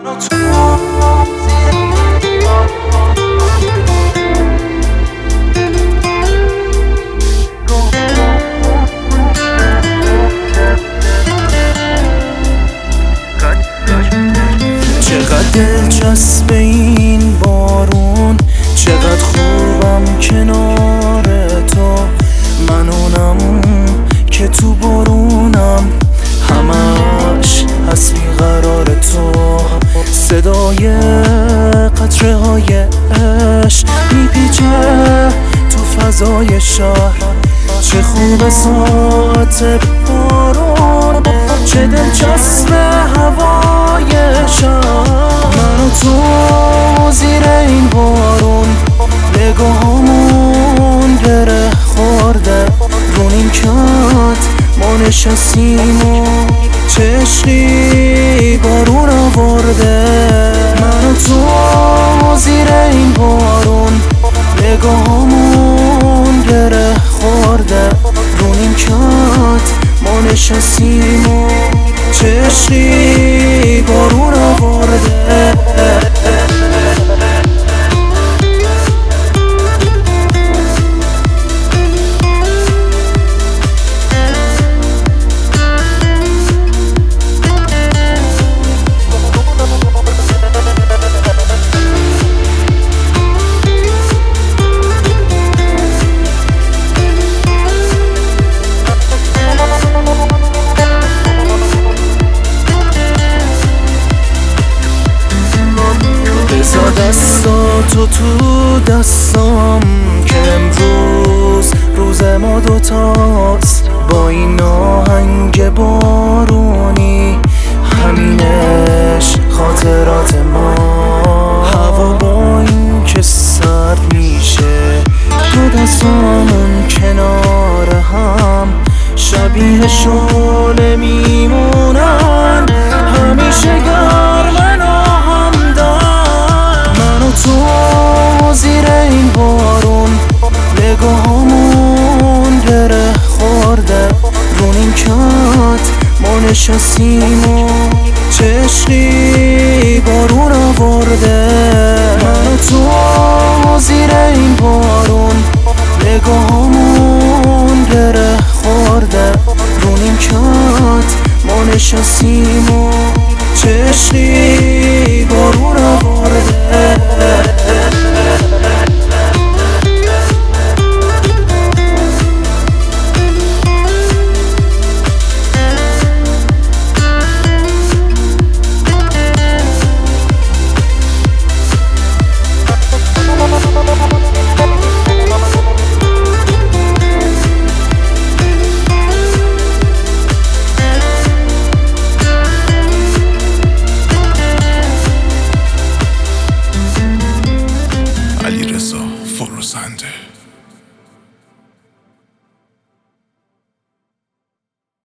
چقدر دلچسب این بارون، چقدر خوبم کنار تو. من اونم که تو بارونم، همش هست بیقرار تو. صدای قطره های عشق میپیچه تو فضای شهر. چه خوب ساعت بارون، چه دلچسب هوای شهر. من و تو زیر این بارون، نگاهامون گره خورده. رو نیمکت ما نشستیم و چه عشقی بارون آورده. من و تو زیر این بارون، نگاهامون گره خورده. رو نیمکت ما نشستیم و چه عشقی بارون آورده. دستاتو تو دستام که امروز روز ما دوتاست. با این آهنگ بارونی، همینش خاطرات ما. هوا با این که سرد میشه، دو دستامون کنار هم شبیه شعله میمونن. همیشه گرمن و تو زیر این بارون، نگاهامون گره خورده. رو نیمکت ما نشستیم و چه عشقی بارون آورده. من و تو زیر این بارون، نگاهامون گره خورده. رو نیمکت ما نشستیم و چه عشقی